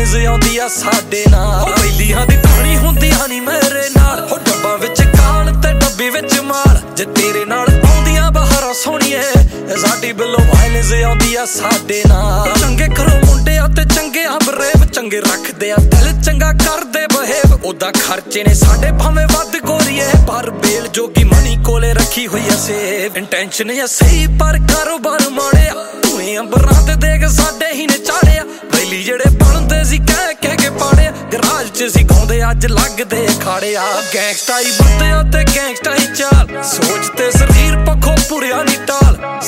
Violence ਆਉਂਦੀ ਆ ਸਾਡੇ ਨਾਲ। ਪਹਿਲੀਆਂ ਦੀ ਕਹਾਣੀ ਹੁੰਦੀਆਂ ਨੀ ਮੇਰੇ ਨਾਲ, ਉਹ ਡੱਬਾਂ ਵਿੱਚ ਕਾਲ ਤੇ ਡੱਬੀ ਵਿੱਚ ਮਾਲ। ਜੇ ਤੇਰੇ ਨਾਲ ਆਉਂਦੀਆਂ ਬਹਾਰਾਂ ਸੋਹਣੀਏ, ਸਾਡੀ ਬਿੱਲੋਂ ਵਾਇਲੈਂਸ ਆਉਂਦੀ ਆ ਸਾਡੇ ਨਾਲ। ਚੰਗੇ ਘਰੋਂ ਮੁੰਡਿਆਂ ਤੇ ਚੰਗੇ ਆ ਬਰੇਵ, ਚੰਗੇ ਰੱਖਦੇ ਆ ਦਿਲ ਚੰਗਾ ਕਰਦੇ ਬਹੇਵ। ਉਦਾਂ ਖਰਚੇ ਨੇ ਸਾਡੇ ਭਾਵੇਂ ਵੱਧ ਗੋਰੀਏ, ਪਰ ਬੇਲ ਜੋਗੀ ਮਨੀ ਕੋਲੇ ਰੱਖੀ ਹੋਈ ਆ ਸੇਵ। ਇੰਟੈਂਸ਼ਨ ਆ ਸਹੀ ਪਰ ਕਾਰੋਬਾਰ ਮਾੜਿਆ, ਧੂਏ ਅੰਬਰਾਂ ਤੇ ਦੇਖ ਸਾਡੇ ਹੀ ਨੇ ਚਾੜਿਆ। ਪਹਿਲੀ ਜਿਹੜੇ ਬਣਦੇ ਸੀ ਕਹਿ ਕਹਿ ਕੇ ਪਾੜਿਆ, ਗਰਾਜ ਚ ਸੀ ਗਾਉਂਦੇ ਅੱਜ ਲੱਗਦੇ ਖਾੜਿਆ। ਗੈਂਗਸਟਾਈ ਬੰਦਿਆਂ ਤੇ ਗੈਂਗਸਟਾਈ ਚਾਲ, ਸੋਚ ਤੇ ਸਰੀਰ ਪੱਖੋਂ ਪੁਰਿਆ ਨੀ ਟਾਲ।